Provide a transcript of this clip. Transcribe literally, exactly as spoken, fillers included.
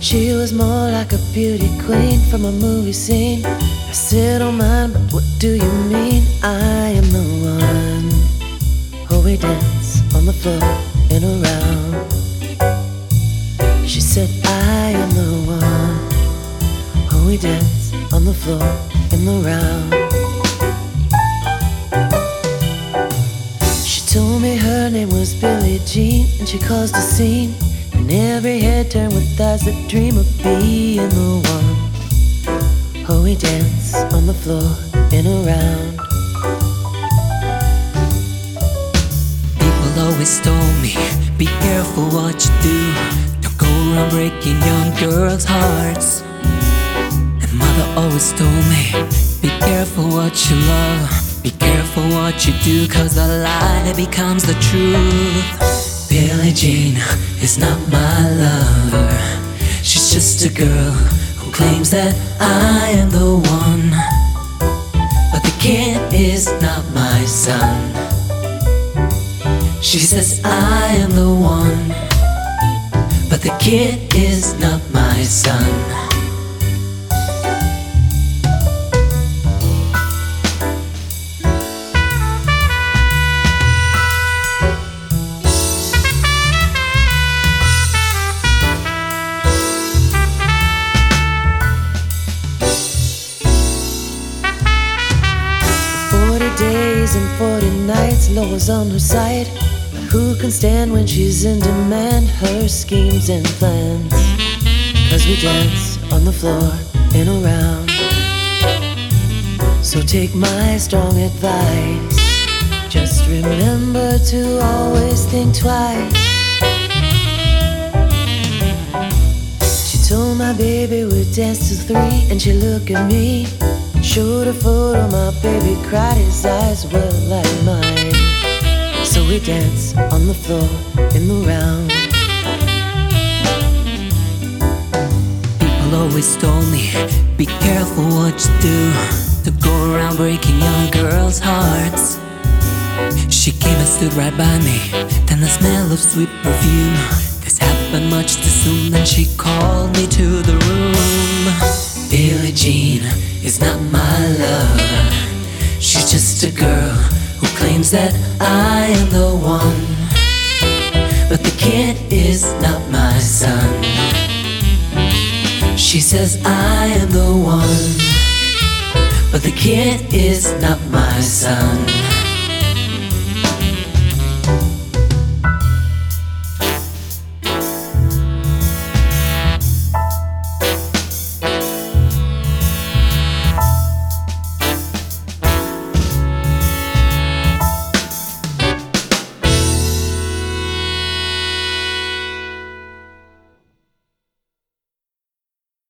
She was more like a beauty queen from a movie scene. I said, oh man, but what do you mean? I am the one. Oh, we dance on the floor in a round. She said, I am the one. Oh, we dance on the floor in the round. She told me her name was Billie Jean, and she caused a scene. And every head turned with eyes that dream of being the one. Oh, we dance on the floor in a round. People always told me, be careful what you do. Don't go around breaking young girls' hearts. And mother always told me, be careful what you love. Be careful what you do, cause the lie becomes the truth. Billie Jean is not my lover. She's just a girl who claims that I am the one. But the kid is not my son. She says I am the one, but the kid is not my son. Forty days and forty nights, Laura's on her side. But who can stand when she's in demand? Her schemes and plans. Cause we dance on the floor in a round. So take my strong advice. Just remember to always think twice. She told my baby we'd dance till three, and she looked at me. Showed a photo, my baby cried, his eyes were like mine. So we dance on the floor in the round. People always told me, be careful what you do. Don't go around breaking young girls' hearts. She came and stood right by me, then the smell of sweet perfume. This happened much too soon, then she called me to the room. Billie Jean is not my lover. She's just a girl who claims that I am the one. But the kid is not my son. She says I am the one, but the kid is not my son.